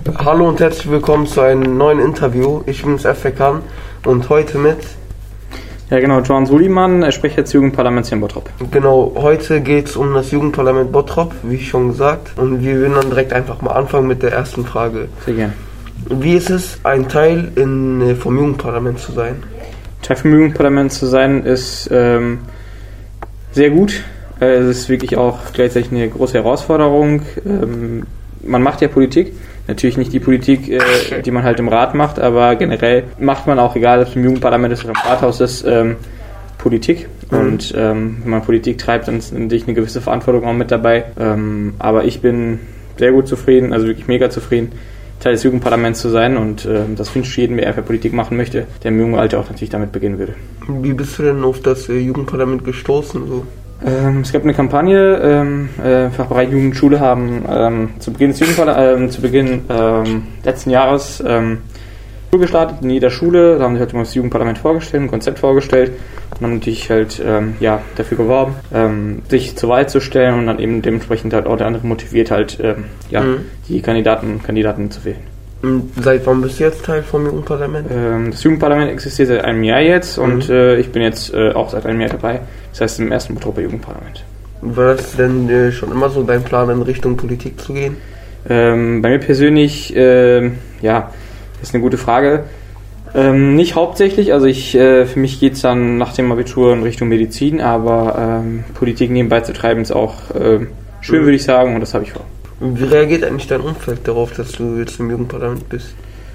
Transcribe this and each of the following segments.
Hallo und herzlich willkommen zu einem neuen Interview. Ich bin Efekan und heute mit... Ja genau, Joan Suliman, Sprecher des Jugendparlaments hier in Bottrop. Genau, heute geht es um das Jugendparlament Bottrop, wie schon gesagt. Und wir würden dann direkt einfach mal anfangen mit der ersten Frage. Sehr gerne. Wie ist es, ein Teil vom Jugendparlament zu sein? Teil vom Jugendparlament zu sein ist sehr gut. Es ist wirklich auch gleichzeitig eine große Herausforderung. Man macht ja Politik. Natürlich nicht die Politik, die man halt im Rat macht, aber generell macht man auch, egal ob es im Jugendparlament ist oder im Rathaus ist, Politik. Und wenn man Politik treibt, dann ist natürlich eine gewisse Verantwortung auch mit dabei. Aber ich bin sehr gut zufrieden, also wirklich mega zufrieden, Teil des Jugendparlaments zu sein, und das wünsche ich jedem, der einfach Politik machen möchte, der im jungen Alter auch natürlich damit beginnen würde. Wie bist du denn auf das Jugendparlament gestoßen? So? Es gab eine Kampagne, Fachbereich Jugendschule haben zu Beginn letzten Jahres gestartet in jeder Schule. Da haben sie halt immer das Jugendparlament vorgestellt, ein Konzept vorgestellt und haben natürlich halt dafür geworben, sich zur Wahl zu stellen und dann eben dementsprechend halt auch der andere motiviert halt die Kandidaten zu wählen. Und seit wann bist du jetzt Teil vom Jugendparlament? Das Jugendparlament existiert seit einem Jahr jetzt und ich bin jetzt auch seit einem Jahr dabei. Das heißt im ersten Bottroper Jugendparlament. War das denn schon immer so dein Plan, in Richtung Politik zu gehen? Bei mir persönlich, ist eine gute Frage. Nicht hauptsächlich, also für mich geht es dann nach dem Abitur in Richtung Medizin, aber Politik nebenbei zu treiben ist auch schön, würde ich sagen, und das habe ich vor. Wie reagiert eigentlich dein Umfeld darauf, dass du jetzt im Jugendparlament bist?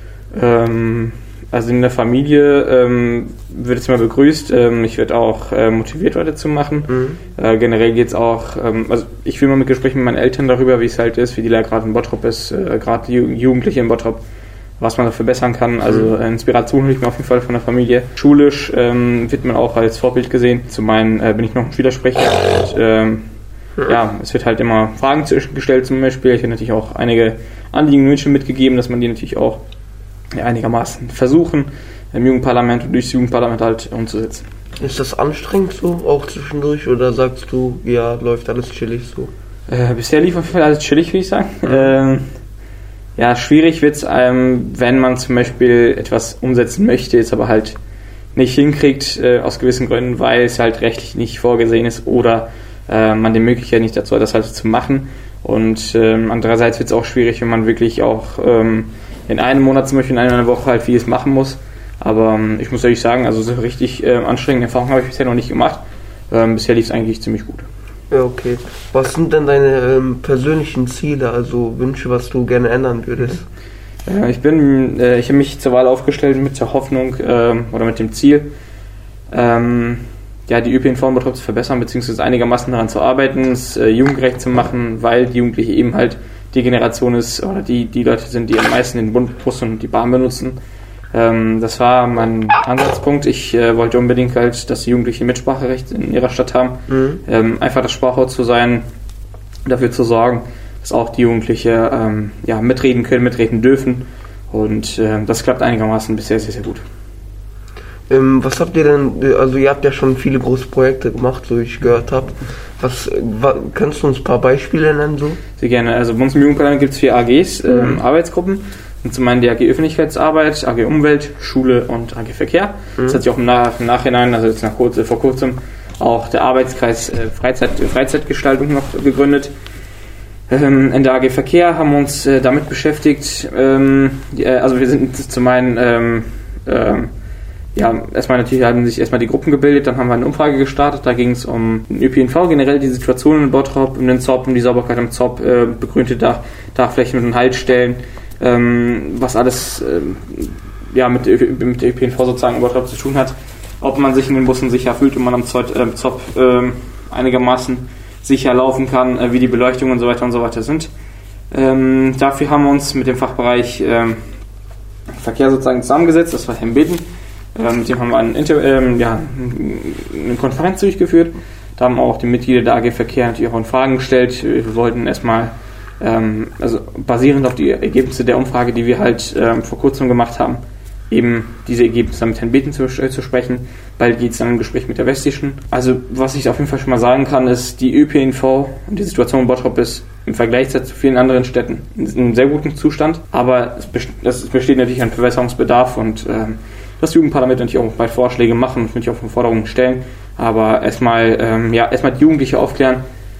Also in der Familie wird es immer begrüßt. Ich werde auch motiviert weiterzumachen. Generell geht es auch, also ich will mal mit Gesprächen mit meinen Eltern darüber, wie es halt ist, wie die Lage gerade in Bottrop ist, gerade die Jugendliche in Bottrop, was man da verbessern kann. Also Inspiration hole ich mir auf jeden Fall von der Familie. Schulisch wird man auch als Vorbild gesehen. Zum einen bin ich noch ein Schülersprecher und es wird halt immer Fragen gestellt zum Beispiel. Ich habe natürlich auch einige Anliegen und Wünsche mitgegeben, dass man die natürlich auch einigermaßen versuchen, im Jugendparlament und durchs Jugendparlament halt umzusetzen. Ist das anstrengend so, auch zwischendurch, oder sagst du, ja, läuft alles chillig so? Bisher lief auf jeden Fall alles chillig, würde ich sagen. Schwierig wird es, wenn man zum Beispiel etwas umsetzen möchte, jetzt aber halt nicht hinkriegt, aus gewissen Gründen, weil es halt rechtlich nicht vorgesehen ist oder man die Möglichkeit nicht dazu hat, das halt zu machen. Und andererseits wird es auch schwierig, wenn man wirklich auch in einem Monat zum Beispiel in einer Woche halt vieles machen muss. Aber ich muss ehrlich sagen, also so richtig anstrengende Erfahrungen habe ich bisher noch nicht gemacht. Bisher lief es eigentlich ziemlich gut. Ja, okay. Was sind denn deine persönlichen Ziele, also Wünsche, was du gerne ändern würdest? Ich habe mich zur Wahl aufgestellt mit der Hoffnung oder mit dem Ziel, die ÖPNV in Bottrop zu verbessern, beziehungsweise einigermaßen daran zu arbeiten, es jugendgerecht zu machen, weil die Jugendliche eben halt die Generation ist oder die Leute sind, die am meisten den Bus und die Bahn benutzen. Das war mein Ansatzpunkt. Ich wollte unbedingt halt, dass die Jugendlichen Mitspracherecht in ihrer Stadt haben. Einfach das Sprachrohr zu sein, dafür zu sorgen, dass auch die Jugendliche mitreden können, mitreden dürfen. Und das klappt einigermaßen bisher sehr, sehr gut. Was habt ihr denn, also ihr habt ja schon viele große Projekte gemacht, so wie ich gehört habe. Kannst du uns ein paar Beispiele nennen? So? Sehr gerne. Also bei uns im Jugendparlament gibt es 4 AGs, Arbeitsgruppen. Und zum einen die AG Öffentlichkeitsarbeit, AG Umwelt, Schule und AG Verkehr. Das hat sich auch im Nachhinein, also jetzt vor kurzem, auch der Arbeitskreis Freizeitgestaltung noch gegründet. In der AG Verkehr haben wir uns damit beschäftigt. Also wir sind zum einen erstmal natürlich haben sich erstmal die Gruppen gebildet, dann haben wir eine Umfrage gestartet, da ging es um den ÖPNV, generell die Situation in Bottrop, um den ZOP, um die Sauberkeit am ZOP, begrünte Dachflächen mit den Haltestellen, was alles mit der ÖPNV sozusagen in Bottrop zu tun hat, ob man sich in den Bussen sicher fühlt und man am ZOP einigermaßen sicher laufen kann, wie die Beleuchtung und so weiter sind. Dafür haben wir uns mit dem Fachbereich Verkehr sozusagen zusammengesetzt, das war Herrn Bitten. Mit dem haben wir eine Konferenz durchgeführt. Da haben auch die Mitglieder der AG Verkehr natürlich auch Fragen gestellt. Wir wollten erstmal, basierend auf die Ergebnisse der Umfrage, die wir halt vor kurzem gemacht haben, eben diese Ergebnisse mit Herrn Beten zu sprechen. Bald geht es dann im Gespräch mit der Westischen. Also was ich auf jeden Fall schon mal sagen kann, ist, die ÖPNV und die Situation in Bottrop ist im Vergleich zu vielen anderen Städten in einem sehr guten Zustand, aber es besteht natürlich ein Verbesserungsbedarf und das Jugendparlament natürlich auch bald Vorschläge machen und natürlich auch Forderungen stellen, aber erstmal die Jugendliche aufklären,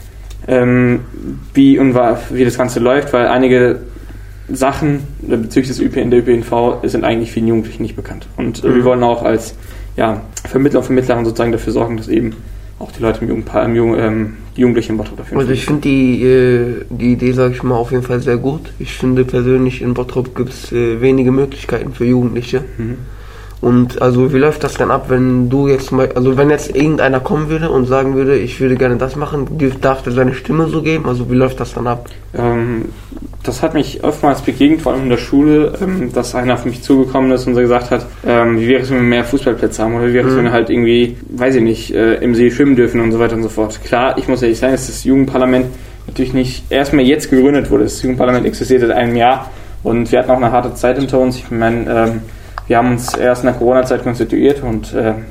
wie das Ganze läuft, weil einige Sachen bezüglich des der ÖPNV sind eigentlich vielen Jugendlichen nicht bekannt. Und wir wollen auch als Vermittler und Vermittlerin sozusagen dafür sorgen, dass eben auch die Leute die Jugendlichen in Bottrop dafür. Also ich finde die Idee, sage ich mal, auf jeden Fall sehr gut. Ich finde persönlich, in Bottrop gibt es wenige Möglichkeiten für Jugendliche. Mhm. Und also wie läuft das dann ab, wenn du jetzt mal, also wenn jetzt irgendeiner kommen würde und sagen würde, ich würde gerne das machen, darf der seine Stimme so geben? Also wie läuft das dann ab? Das hat mich oftmals begegnet, vor allem in der Schule, dass einer auf mich zugekommen ist und so gesagt hat, wie wäre es, wenn wir mehr Fußballplätze haben oder wie wäre es, wenn wir halt irgendwie, weiß ich nicht, im See schwimmen dürfen und so weiter und so fort. Klar, ich muss ehrlich sagen, dass das Jugendparlament natürlich nicht erstmal jetzt gegründet wurde. Das Jugendparlament existiert seit einem Jahr und wir hatten auch eine harte Zeit hinter uns. Ich meine, wir haben uns erst in der Corona-Zeit konstituiert und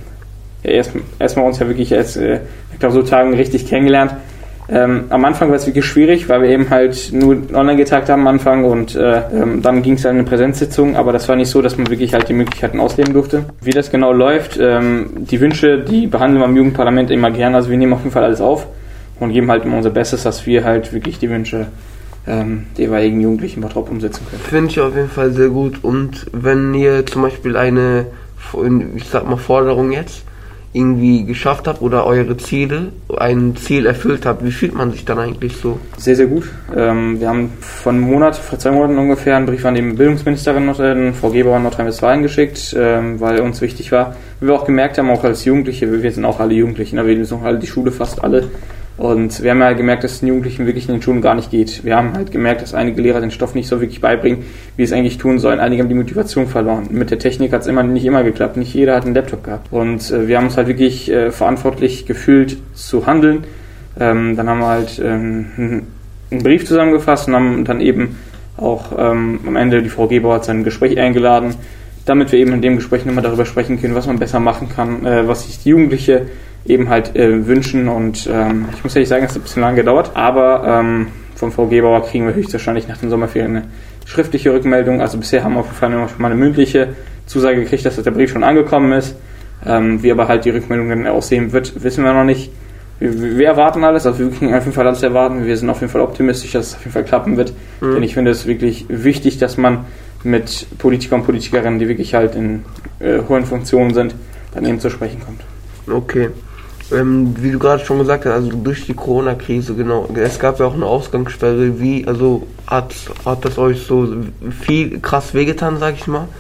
erstmal uns ja wirklich als Klausurtagen richtig kennengelernt. Am Anfang war es wirklich schwierig, weil wir eben halt nur online getagt haben am Anfang und dann ging es dann in eine Präsenzsitzung, aber das war nicht so, dass man wirklich halt die Möglichkeiten ausleben durfte. Wie das genau läuft, die Wünsche, die behandeln wir am Jugendparlament immer gern, also wir nehmen auf jeden Fall alles auf und geben halt immer unser Bestes, dass wir halt wirklich die Wünsche der jeweiligen Jugendlichen in Bottrop umsetzen können. Finde ich auf jeden Fall sehr gut. Und wenn ihr zum Beispiel eine, ich sag mal, Forderung jetzt irgendwie geschafft habt oder eure Ziele, ein Ziel erfüllt habt, wie fühlt man sich dann eigentlich so? Sehr, sehr gut. Wir haben vor 2 Monaten ungefähr einen Brief an die Bildungsministerin, Frau Gebauer in Nordrhein-Westfalen geschickt, weil uns wichtig war, wie wir auch gemerkt haben, auch als Jugendliche, wir sind auch alle Jugendliche, wir besuchen alle die Schule, fast alle. Und wir haben ja gemerkt, dass es den Jugendlichen wirklich in den Schulen gar nicht geht. Wir haben halt gemerkt, dass einige Lehrer den Stoff nicht so wirklich beibringen, wie es eigentlich tun sollen. Einige haben die Motivation verloren. Mit der Technik hat es nicht immer geklappt. Nicht jeder hat einen Laptop gehabt. Und wir haben uns halt wirklich verantwortlich gefühlt zu handeln. Dann haben wir halt einen Brief zusammengefasst und haben dann eben auch am Ende die Frau Gebauer zu einem Gespräch eingeladen, damit wir eben in dem Gespräch nochmal darüber sprechen können, was man besser machen kann, was sich die Jugendliche eben halt wünschen und ich muss ehrlich sagen, es hat ein bisschen lange gedauert, aber von Frau Gebauer kriegen wir höchstwahrscheinlich nach den Sommerferien eine schriftliche Rückmeldung. Also bisher haben wir auf jeden Fall noch mal eine mündliche Zusage gekriegt, dass der Brief schon angekommen ist. Wie aber halt die Rückmeldung dann aussehen wird, wissen wir noch nicht. Wir erwarten alles, also wir können auf jeden Fall alles erwarten. Wir sind auf jeden Fall optimistisch, dass es auf jeden Fall klappen wird, denn ich finde es wirklich wichtig, dass man mit Politikern und Politikerinnen, die wirklich halt in hohen Funktionen sind, dann eben zu sprechen kommt. Okay. Wie du gerade schon gesagt hast, also durch die Corona-Krise, genau, es gab ja auch eine Ausgangssperre, hat das euch so viel krass wehgetan, sag ich mal?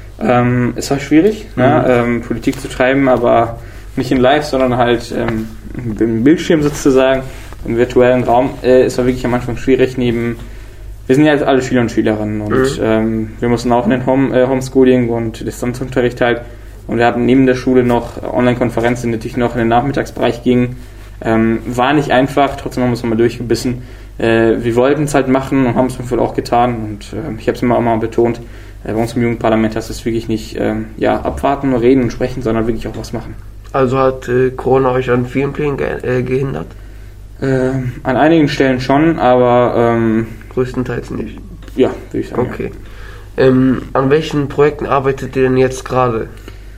Es war schwierig, Politik zu treiben, aber nicht in live, sondern halt im Bildschirm sozusagen, im virtuellen Raum. Es war wirklich am Anfang schwierig, wir sind ja alle Schüler und Schülerinnen und wir mussten auch in den Homeschooling und Distanzunterricht halt. Und wir hatten neben der Schule noch Online-Konferenzen, die natürlich noch in den Nachmittagsbereich gingen. War nicht einfach, trotzdem haben wir es nochmal durchgebissen. Wir wollten es halt machen und haben es auf jeden Fall auch getan. Und ich habe es immer mal betont, bei uns im Jugendparlament heißt es wirklich nicht abwarten, reden und sprechen, sondern wirklich auch was machen. Also hat Corona euch an vielen Plänen gehindert? An einigen Stellen schon, aber größtenteils nicht? Ja, würde ich sagen. Okay. Ja. An welchen Projekten arbeitet ihr denn jetzt gerade?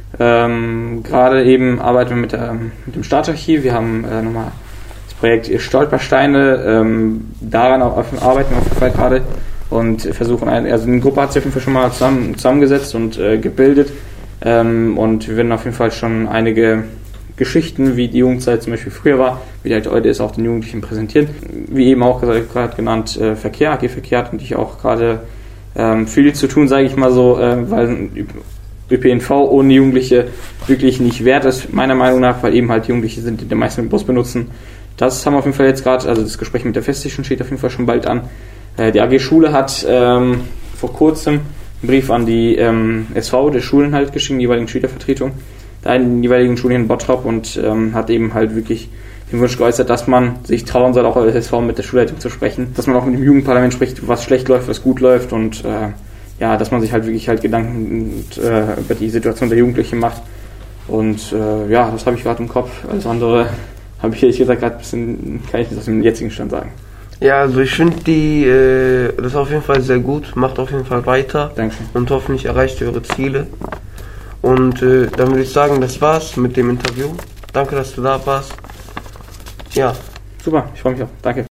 Gerade eben arbeiten wir mit dem Staatsarchiv. Wir haben nochmal das Projekt Stolpersteine. Daran arbeiten wir auf jeden Fall gerade und versuchen, also eine Gruppe hat sich auf jeden Fall schon mal zusammengesetzt und gebildet. Und wir werden auf jeden Fall schon einige Geschichten, wie die Jugendzeit zum Beispiel früher war, wie die halt heute ist, auch den Jugendlichen präsentieren. Wie eben auch gerade genannt, Verkehr, AG Verkehr hat natürlich auch gerade viel zu tun, sage ich mal so, weil ÖPNV ohne Jugendliche wirklich nicht wert ist, meiner Meinung nach, weil eben halt Jugendliche sind, die den meisten Bus benutzen. Das haben wir auf jeden Fall jetzt gerade, also das Gespräch mit der Feststation steht auf jeden Fall schon bald an. Die AG Schule hat vor kurzem einen Brief an die SV der Schulen halt geschrieben, die jeweiligen Schülervertretung, den jeweiligen Schulen in Bottrop und hat eben halt wirklich den Wunsch geäußert, dass man sich trauen soll, auch als SV mit der Schulleitung zu sprechen, dass man auch mit dem Jugendparlament spricht, was schlecht läuft, was gut läuft und dass man sich halt wirklich halt Gedanken über die Situation der Jugendlichen macht. Und das habe ich gerade im Kopf. Alles andere habe ich ehrlich gesagt gerade ein bisschen, kann ich nicht aus dem jetzigen Stand sagen. Ja, also ich finde das ist auf jeden Fall sehr gut, macht auf jeden Fall weiter. Dankeschön. Und hoffentlich erreicht ihr eure Ziele. Und dann würde ich sagen, das war's mit dem Interview. Danke, dass du da warst. Ja. Super, ich freue mich auch. Danke.